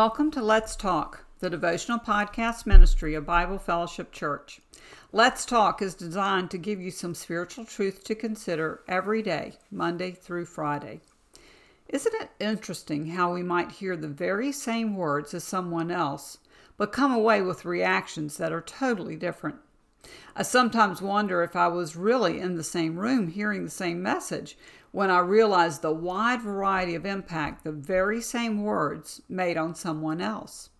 Welcome to Let's Talk, the devotional podcast ministry of Bible Fellowship Church. Let's Talk is designed to give you some spiritual truth to consider every day, Monday through Friday. Isn't it interesting how we might hear the very same words as someone else, but come away with reactions that are totally different? I sometimes wonder if I was really in the same room hearing the same message when I realized the wide variety of impact the very same words made on someone else.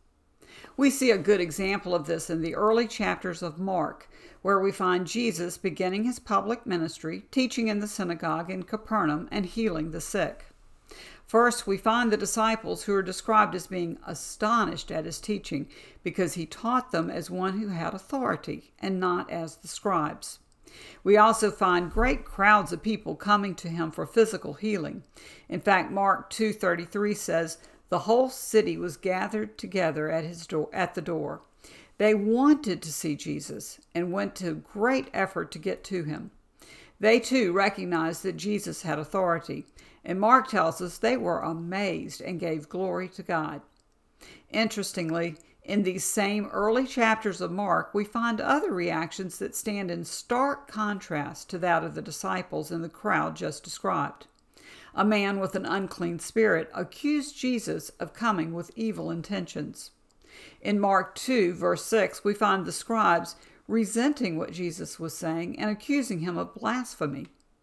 We see a good example of this in the early chapters of Mark, where we find Jesus beginning his public ministry, teaching in the synagogue in Capernaum and healing the sick. First, we find the disciples who are described as being astonished at his teaching because he taught them as one who had authority and not as the scribes. We also find great crowds of people coming to him for physical healing. In fact, Mark 2:33 says, "The whole city was gathered together at the door. They wanted to see Jesus and went to great effort to get to him." They too recognized that Jesus had authority, and Mark tells us they were amazed and gave glory to God. Interestingly, in these same early chapters of Mark, we find other reactions that stand in stark contrast to that of the disciples and the crowd just described. A man with an unclean spirit accused Jesus of coming with evil intentions. In Mark 2, verse 6, we find the scribes resenting what Jesus was saying and accusing him of blasphemy.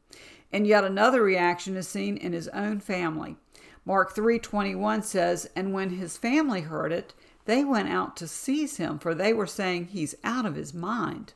And yet another reaction is seen in his own family. Mark 3:21 says, "And when his family heard it, they went out to seize him, for they were saying, 'He's out of his mind.'"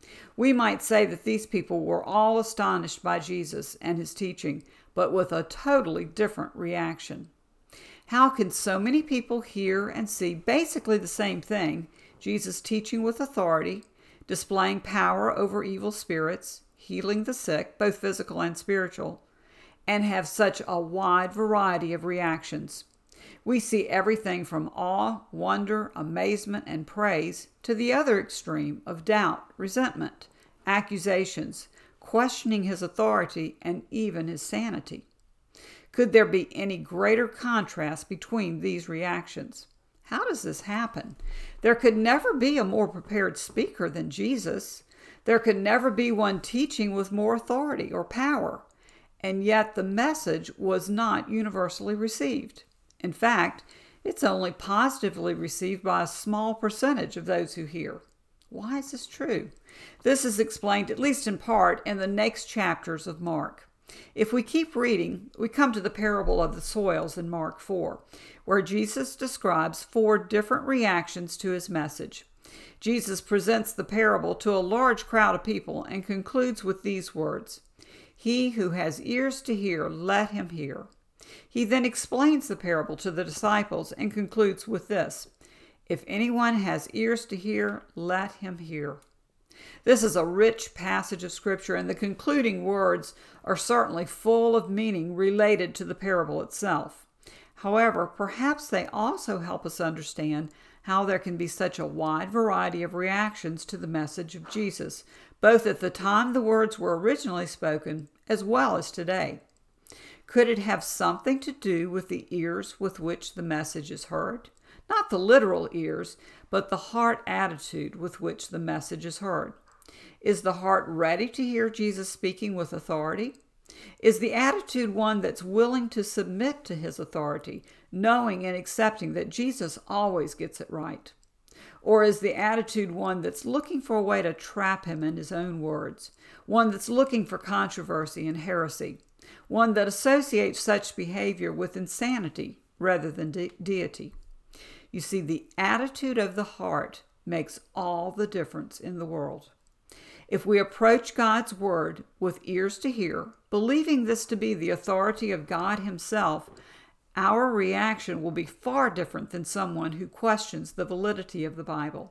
We might say that these people were all astonished by Jesus and his teaching, but with a totally different reaction. How can so many people hear and see basically the same thing, Jesus teaching with authority, displaying power over evil spirits, healing the sick, both physical and spiritual, and have such a wide variety of reactions? We see everything from awe, wonder, amazement, and praise to the other extreme of doubt, resentment, accusations, questioning his authority, and even his sanity. Could there be any greater contrast between these reactions? How does this happen? There could never be a more prepared speaker than Jesus. There could never be one teaching with more authority or power. And yet the message was not universally received. In fact, it's only positively received by a small percentage of those who hear. Why is this true? This is explained, at least in part, in the next chapters of Mark. If we keep reading, we come to the parable of the soils in Mark 4, where Jesus describes 4 different reactions to his message. Jesus presents the parable to a large crowd of people and concludes with these words, "He who has ears to hear, let him hear." He then explains the parable to the disciples and concludes with this, "If anyone has ears to hear, let him hear." This is a rich passage of Scripture, and the concluding words are certainly full of meaning related to the parable itself. However, perhaps they also help us understand how there can be such a wide variety of reactions to the message of Jesus, both at the time the words were originally spoken as well as today. Could it have something to do with the ears with which the message is heard? Not the literal ears, but the heart attitude with which the message is heard. Is the heart ready to hear Jesus speaking with authority? Is the attitude one that's willing to submit to his authority, knowing and accepting that Jesus always gets it right? Or is the attitude one that's looking for a way to trap him in his own words, one that's looking for controversy and heresy, one that associates such behavior with insanity rather than deity? You see, the attitude of the heart makes all the difference in the world. If we approach God's word with ears to hear, believing this to be the authority of God himself, our reaction will be far different than someone who questions the validity of the Bible.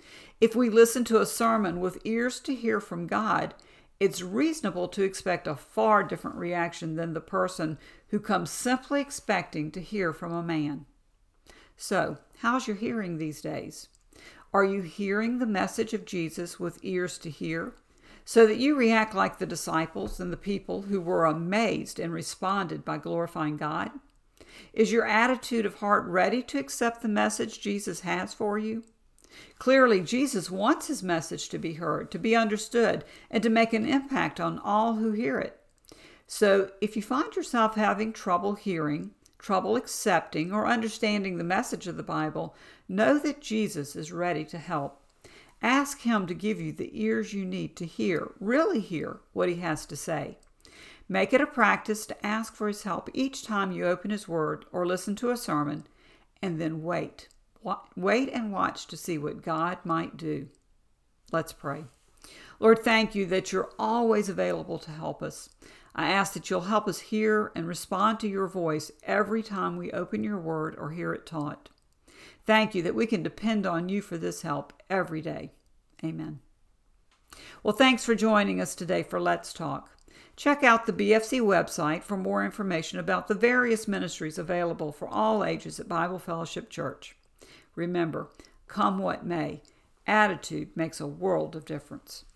If we listen to a sermon with ears to hear from God, it's reasonable to expect a far different reaction than the person who comes simply expecting to hear from a man. So, how's your hearing these days? Are you hearing the message of Jesus with ears to hear, so that you react like the disciples and the people who were amazed and responded by glorifying God? Is your attitude of heart ready to accept the message Jesus has for you? Clearly, Jesus wants his message to be heard, to be understood, and to make an impact on all who hear it. So, if you find yourself having trouble hearing, trouble accepting, or understanding the message of the Bible, know that Jesus is ready to help. Ask him to give you the ears you need to hear, really hear what he has to say. Make it a practice to ask for his help each time you open his word or listen to a sermon, and then wait. Wait and watch to see what God might do. Let's pray. Lord, thank you that you're always available to help us. I ask that you'll help us hear and respond to your voice every time we open your word or hear it taught. Thank you that we can depend on you for this help every day. Amen. Well, thanks for joining us today for Let's Talk. Check out the BFC website for more information about the various ministries available for all ages at Bible Fellowship Church. Remember, come what may, attitude makes a world of difference.